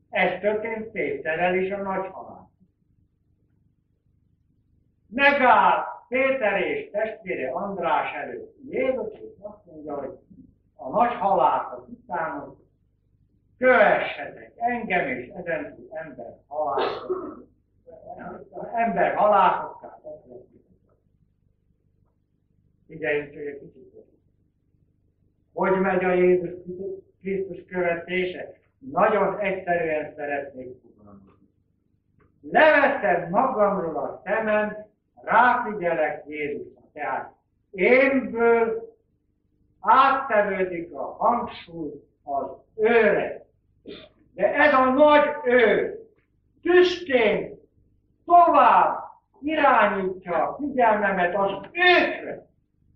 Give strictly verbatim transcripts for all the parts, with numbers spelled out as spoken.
Ez történt Péterrel is a nagy halál. Megáll Péter és testvére András előtt Jézus, és azt mondja, hogy a nagy halált utána kövessetek engem és ezentúl ember haláltot. Ember haláltokká teszek. Figyeljünk csak egy kicsit. Hogy megy a Jézus Krisztus követése? Nagyon egyszerűen szeretnék fogalmazni. Leveszem magamról a szemem, ráfigyelek Jézusra. Tehát énből áttevődik a hangsúly az őre. De ez a nagy ő tüstén tovább irányítja a figyelmemet az őkre.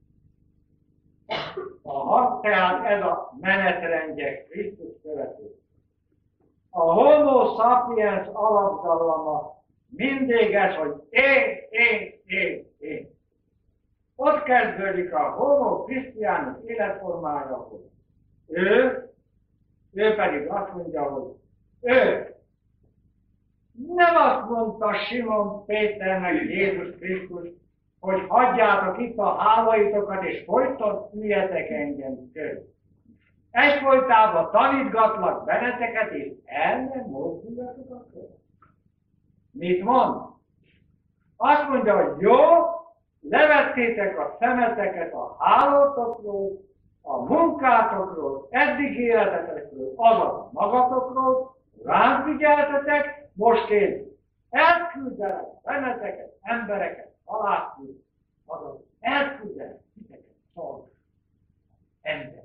A tehát ez a menetrendje Krisztus követő. A homo sapiens alapdalama mindig ez, hogy én, én, én, én. Ott kezdődik a homo Christianus életformája, hogy ő, ő pedig azt mondja, hogy ő. Nem azt mondta Simon Péternek Jézus Krisztus, hogy hagyjátok itt a hálóitokat, és folyton üljetek engem körül. Egyfolytában tanítgatlak benneteket, és el nem mozduljatok a körül. Mit mond? Azt mondja, hogy jó, levettétek a szemeteket a hálótokról, a munkátokról, eddig életetekről, azaz magatokról, rám figyeltetek, most én elküldelek benneteket, embereket, halálkül, azaz elküldelek titeket szolgálni. Ember.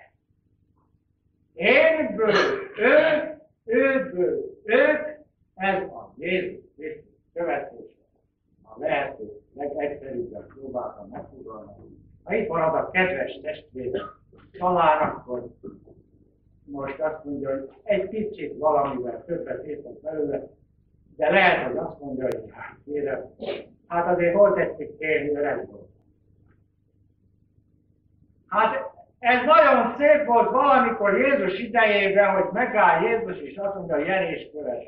Énből ők, őből ők, ez a Jézus Krisztus követése. A lehető legegyszerűbben próbáltam megfogalmazni. Ha itt marad a kedves testvére, talán akkor most azt mondja, hogy egy picit valamivel többet értek belőle, de lehet, hogy azt mondja, hogy hát kérem, hát azért volt egy kérni öreg volt. Hát ez nagyon szép volt valamikor Jézus idejében, hogy megáll Jézus, és azt mondja, hogy jel és kövess.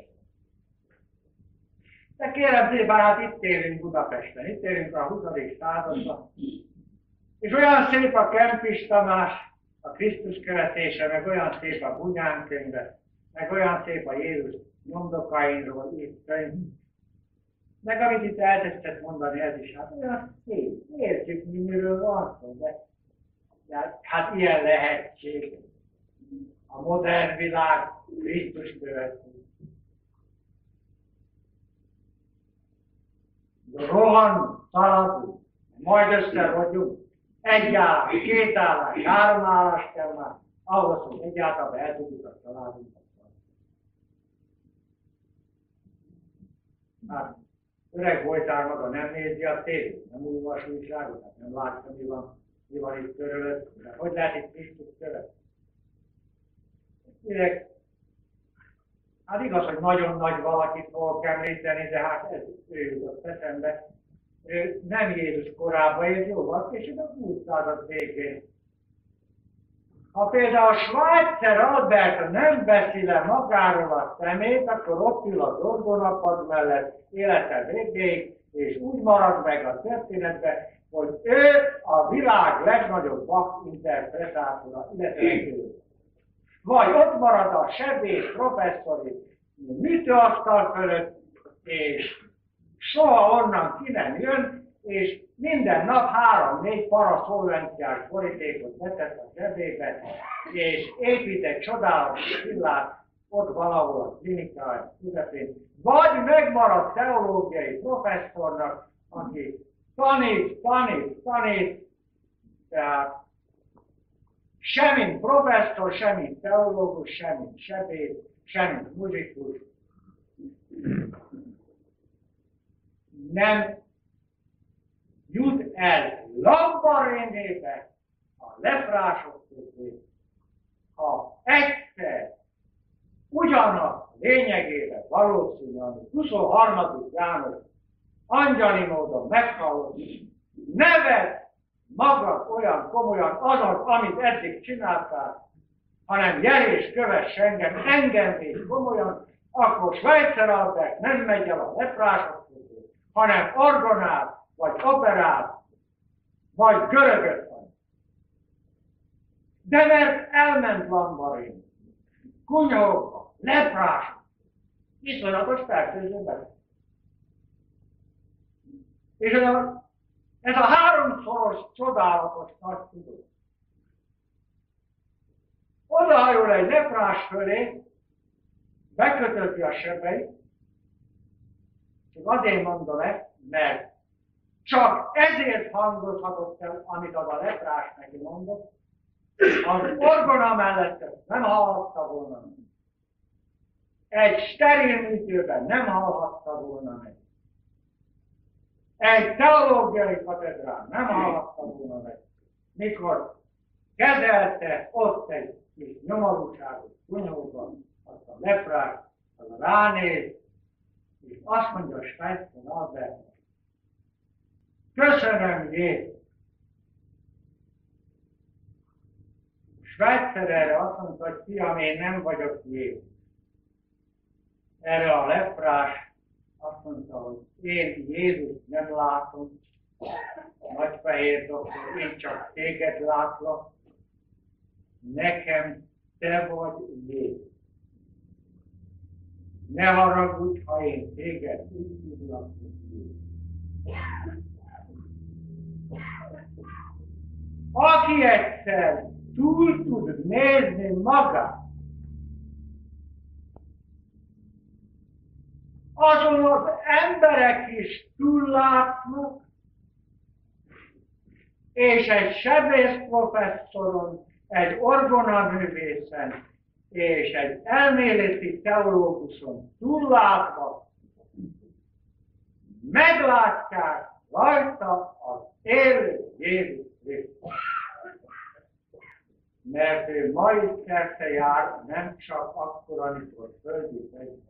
De kérem szépen, hát itt élünk Budapesten, itt élünk a huszadik században. És olyan szép a Kempis Tamás, a Krisztus követése, meg olyan szép a Bunyán könyve, meg olyan szép a Jézus nyomdokainról írt könyv. Meg amit itt elkezdett mondani, ez is, hát olyan szép, értjük, miről van szó, de, de hát ilyen lehetség. A modern világ Krisztus követő. Rohan, szaladunk, majd össze vagyunk. Egy állás, két állás, három állás kell már, ahhoz, hogy egyáltalán el tudjuk a családunkat. Hát, öreg voltál maga, nem nézi a tévét, nem olvas újságot, hát nem látja, mi van, mi van itt körülött, de hogy lehet itt Krisztus követ? Érek, hát igaz, hogy nagyon nagy valakit fogok említeni, de hát ez ő jutott eszembe. Ő nem Jézus korában élt, jóval később a húsz század végén. Ha például a Schweitzer Alberta nem veszi le magáról a szemét, akkor ott ül az orgonapad mellett élete végéig, és úgy marad meg a történetben, hogy ő a világ legnagyobb Bach interpretátora, illetve vagy ott marad a sebész professzori műtőasztal fölött, és soha onnan ki nem jön, és minden nap három-négy paraszolvenciás borítékot betett a zsebébe, és épít egy csodálatos villát ott valahol a klinikai közepén. Vagy megmarad teológiai professzornak, aki tanít, tanít, tanít, tehát semmint professzor, semmint teológus, semmint sebész, semmint muzsikus. Nem jut el Lambarénébe a leprások közé, ha egyszer ugyanak lényegében valószínű, amit huszonharmadik János angyali módon meghallott, neved magad olyan komolyan azaz, amit eddig csináltál, hanem jel és kövess engem, engem véd komolyan, akkor Schweitzer Albert nem megy el a leprások közül, hanem orgonát, vagy operát, vagy görögöt van. De mert elment Lambarin, kunyhókba, leprások, iszonyatos fertőzőben. És ez a, ez a háromszoros csodálatos nagy tudó. Odahajol egy leprás fölé, bekötötti a sebeit, és azért mondom ezt, mert csak ezért hangozhatott el, amit az a leprás neki mondott, az orgona mellett nem hallhatta volna meg. Egy steril műtőben nem hallhatta volna meg. Egy teológiai katedrán nem hallhatta volna meg. Mikor kezelte ott egy kis nyomorúságos kunyhóban, azt a leprás, az a ránéz, és azt mondja a Schweitzer Albert, köszönöm, Jézus! Schweitzer erre azt mondta, hogy fiam, én nem vagyok Jézus. Erre a leprás azt mondta, hogy én Jézus nem látom, nagyfehér doktor, én csak téged látlak, nekem te vagy Jézus. Ne haragudj, ha én téged úgy tudlak, aki egyszer túl tud nézni magát, azon az emberek is túllátnak, és egy sebész professzoron, egy orgonaművészen, és egy elméleti teológuson túllátva meglátják rajta az élő Jézus Krisztus. Mert ő mai szerte jár, nem csak akkor, amikor földi fegyver.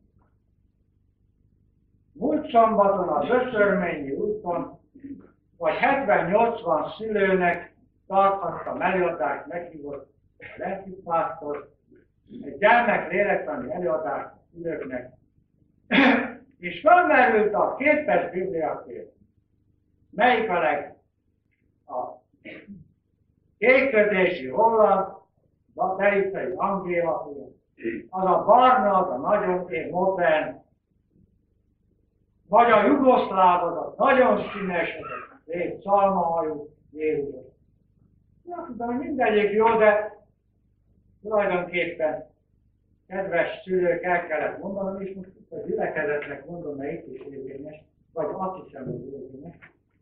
Múlt szombaton az Öszörményi úton, vagy hetven-nyolcvan szülőnek tarthattam előadást, meghívott a lelkipásztor, egy gyermek lélektani előadást a szülőknek, és felmerült a kétpes bibliakép. Melyik a leg? A kékközési holland, a Tericei Angéla, az a barna, az a nagyon modern, vagy a jugoszláv, az a nagyon színes, az a szép szalmahajú Jézus. Azt mondtam, hogy mindegyik jó, de tulajdonképpen kedves szülők, el kellett mondanom, és most a gyülekezetnek mondom, mert itt is érvényes, vagy azt hiszem, hogy érvényes.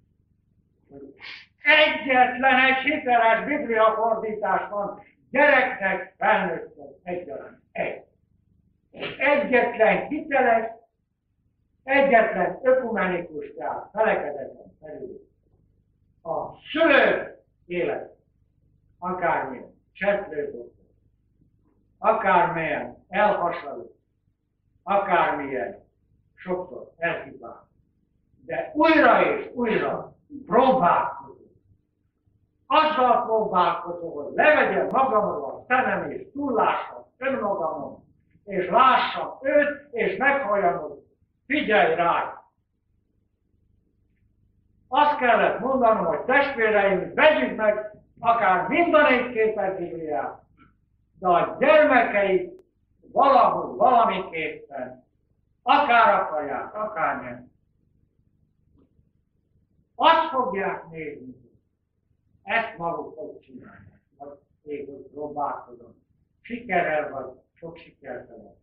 Egyetlen egy hiteles bibliafordítás van gyereknek, felnőttnek egyaránt. Egy. Egyetlen hiteles, egyetlen ökumenikus, tehát felekezetlen felül. A szülő élet, akármilyen csetlődő, akármilyen elhasadó, akármilyen sokszor elhibál, de újra és újra próbálkozó. Azzal próbálkozó, hogy levegyem magamról a szemem és túllássam önmagamon, és lássam őt, és meghalljam, hogy figyelj rá! Azt kellett mondanom, hogy testvéreim, vegyük meg akár mind a négy képes Bibliát, de a gyermekeik valahol, valamiképpen, akár akarják, akár nem, azt fogják nézni, ezt maguk hogy csinálják, vagy még hogy próbálkozom. Sikerrel vagy sok sikertelen.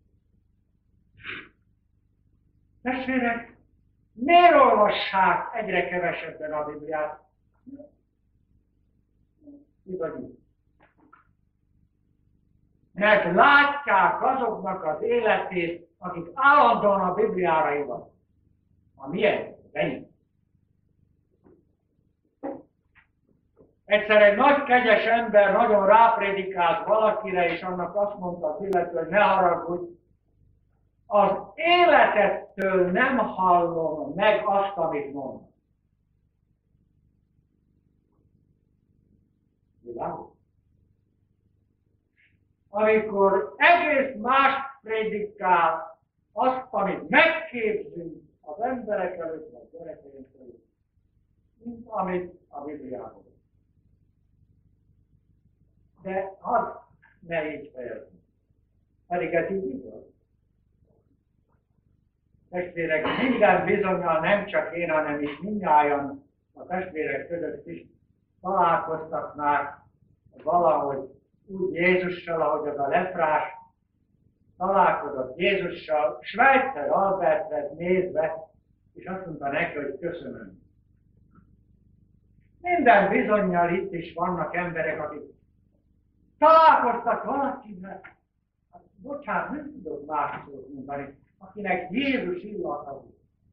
Testvérek, miért olvassák egyre kevesebben a Bibliát? Igazán. Mert látják azoknak az életét, akik állandóan a Bibliára hivatkoznak. A milyen? Ennyi. Egyszer egy nagy kegyes ember nagyon ráprédikált valakire, és annak azt mondta az illető, hogy ne haragudj, az életettől nem hallom meg azt, amit mond. Világos? amikor egész más prédikál azt, amit megképzünk az emberek előtt, a gyerekeink előtt, mint amit a Bibliában. De hadd ne így fejezni. Pedig ez így igaz. Testvérek, minden bizonnyal nem csak én, hanem is mindnyájan a testvérek között is találkoztak már valahogy úgy Jézussal, ahogy az a leprás találkozott Jézussal, Schweitzer Albertre nézve, és azt mondta neki, hogy köszönöm. Minden bizonnyal itt is vannak emberek, akik találkoztak valakivel, hát, bocsánat, nem tudok más szót mondani, akinek Jézus illata volt.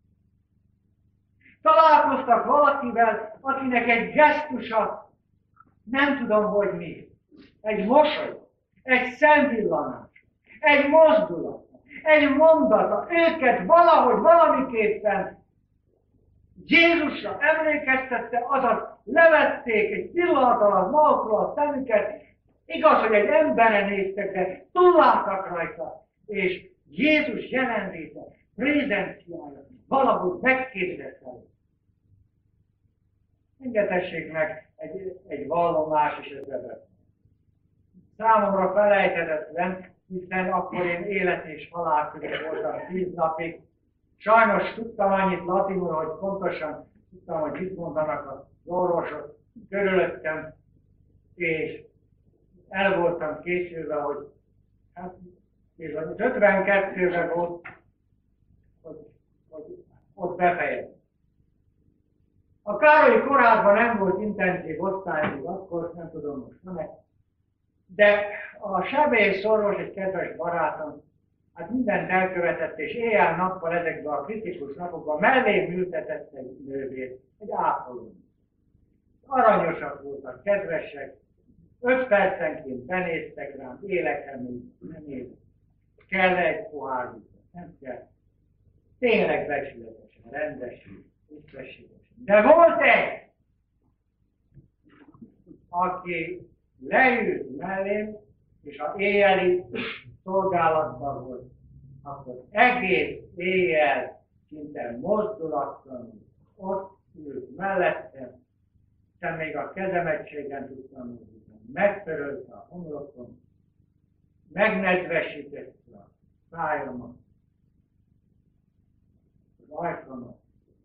Találkoztak valakivel, akinek egy gesztusa, nem tudom, hogy mi, egy mosoly, egy szemvillanás, egy mozdulat, egy mondata, őket valahogy, valamiképpen Jézusra emlékeztette, azaz levették egy pillanat alatt magukról a szemüket, igaz, hogy egy emberre néztek, de túlláttak rajta, és Jézus jelenléte, prézenciája valahogy megkérdezte. Engedhessék meg egy, egy vallomás is ezzel. Számomra felejthetetlen, hiszen akkor én élet és halál között voltam tíz napig. Sajnos tudtam annyit latinul, hogy pontosan tudtam, hogy mit mondanak az orvosok körülöttem, és el voltam készülve, hogy hát, az ötvenkettőben volt, hogy, hogy ott befejezem. A Károlyi kórházban nem volt intenzív osztály, akkor nem tudom most nem, de a sebész orvos, egy kedves barátom, hát mindent elkövetett, és éjjel-nappal ezekben a kritikus napokban mellém ültetett egy nővét, egy ápolón. Aranyosak voltak, kedvesek, öt percenként benéztek rám, élek-e még, nem élek. Kell egy pohár vizet, nem kell. Tényleg becsületesen, rendesen, tisztességesen. De volt egy, aki leült mellém, és ha éjjeli szolgálatban volt, akkor egész éjjel szinte mozdulatlanul ott ült mellettem, hiszen még a kezemetségen tudtam mozdulni, megtörölte a homlokon, megnedvesítette a szájomat, az ajkamat.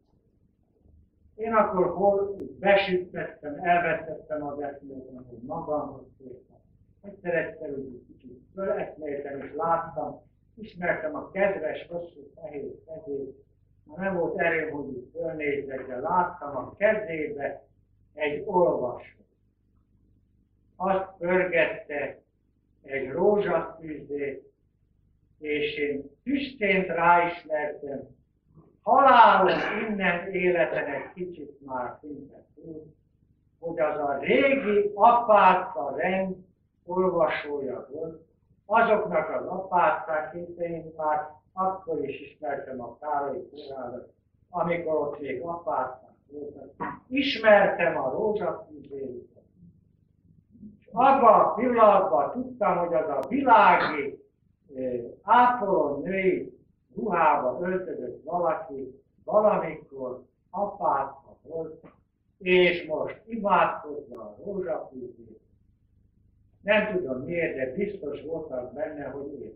Én akkor hol besüttettem, elvesztettem az eszméletem, hogy magamhoz tértem. Egyszer egyszer úgy kicsit föleszméltem és láttam, ismertem a kedves, hosszú, fehér kezét. Már nem volt erőm, hogy úgy fölnézzek, de láttam a kezébe egy olvasót. Azt pörgette egy rózsaszűzét, és én tüstént ráismertem, halálos innen életen egy kicsit már szinte túl, hogy az a régi apáca rend olvasója volt, azoknak az apácák, én már akkor is ismertem a Károlyi kórházat, amikor ott még apácák voltak. Ismertem a rózsaszűzéket. És abban a pillanatban tudtam, hogy az a világi ápoló női ruhába öltözött valaki, valamikor apáca volt, és most imádkozva a rózsafűzét. Nem tudom miért, de biztos voltak benne, hogy én.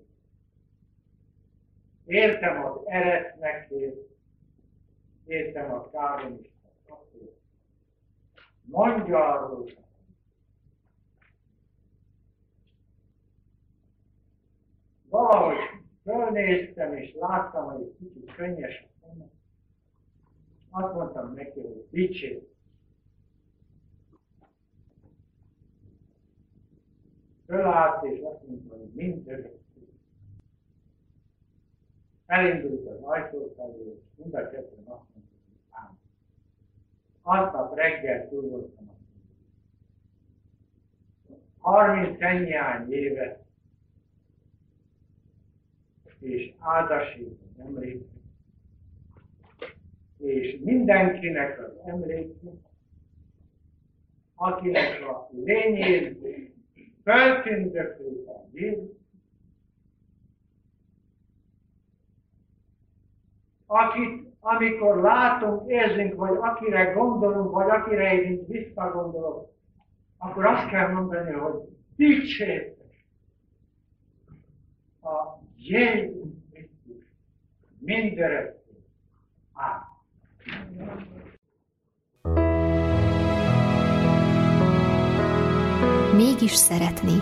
Értem az eretnekét, értem a káromista kapét. Mondja a rózsafűzét. Valahogy fölnéztem, és láttam, hogy egy kicsit könnyes a szemem. Azt mondtam neki, hogy dicsérj. Fölállt, és azt mondta, hogy mind örökké. Elindult az ajtó felé, és mind a ketten azt mondta, hogy ám. Aznap reggel túl voltam a harminc ennyiány évet, és áldasít az emléket, és mindenkinek az emléket, akinek a lényét föltündöklően Jézus. Akit, amikor látunk, érzünk, vagy akire gondolunk, vagy akire én visszagondolok, akkor azt kell mondani, hogy dicsértes a Jézus Krisztus mindörökké. Ámen. Mégis szeretni.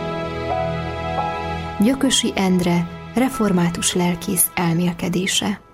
Gyökösi Endre református lelkész elmélkedése.